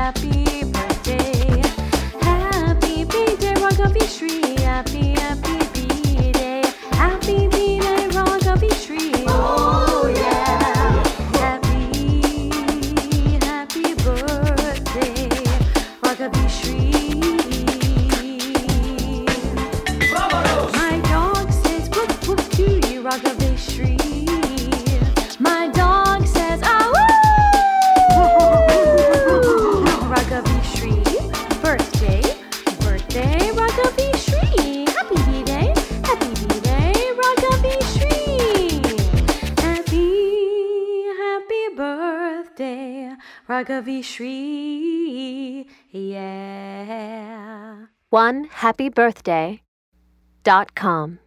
happy birthday. Happy birthday, Raghavi Shri. Happy birthday. Happy birthday, Raghavi Shri. Oh yeah. Happy birthday, Raghavi Shri. My dog says woof woof to you, Raghavi Shri. My dog says ah woo. Raghavi Shri. Birthday, Raghavi Shri. Happy birthday, Raghavi Shri. Happy birthday, Raghavi Shri. Yeah. OneHappyBirthday.com